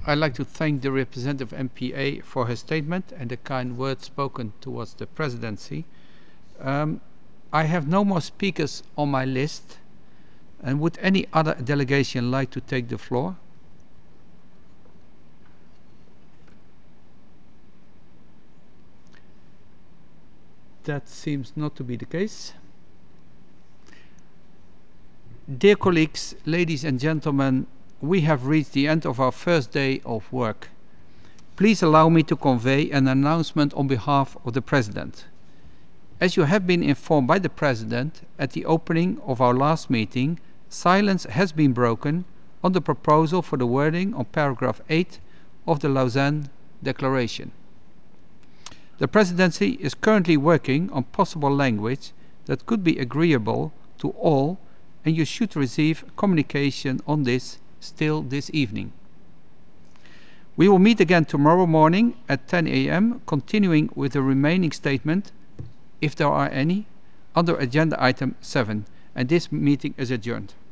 I'd like to thank the representative MPA for her statement and the kind words spoken towards the presidency. I have no more speakers on my list. And would any other delegation like to take the floor? That seems not to be the case. Dear colleagues, ladies and gentlemen, we have reached the end of our first day of work. Please allow me to convey an announcement on behalf of the President. As you have been informed by the President at the opening of our last meeting, silence has been broken on the proposal for the wording on paragraph 8 of the Lausanne Declaration. The Presidency is currently working on possible language that could be agreeable to all, and you should receive communication on this still this evening. We will meet again tomorrow morning at 10 a.m., continuing with the remaining statement, if there are any, under agenda item 7, and this meeting is adjourned.